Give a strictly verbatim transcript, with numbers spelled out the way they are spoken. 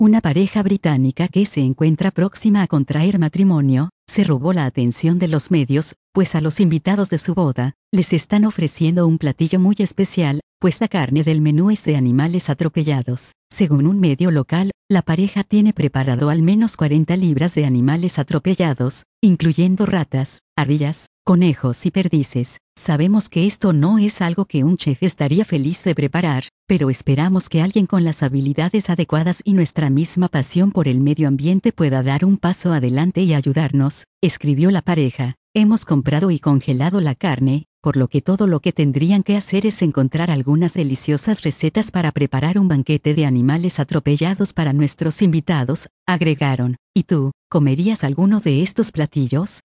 Una pareja británica que se encuentra próxima a contraer matrimonio, se robó la atención de los medios, pues a los invitados de su boda, les están ofreciendo un platillo muy especial, pues la carne del menú es de animales atropellados. Según un medio local, la pareja tiene preparado al menos cuarenta libras de animales atropellados, incluyendo ratas, ardillas, conejos y perdices. Sabemos que esto no es algo que un chef estaría feliz de preparar, pero esperamos que alguien con las habilidades adecuadas y nuestra misma pasión por el medio ambiente pueda dar un paso adelante y ayudarnos, escribió la pareja. Hemos comprado y congelado la carne, por lo que todo lo que tendrían que hacer es encontrar algunas deliciosas recetas para preparar un banquete de animales atropellados para nuestros invitados, agregaron. ¿Y tú, comerías alguno de estos platillos?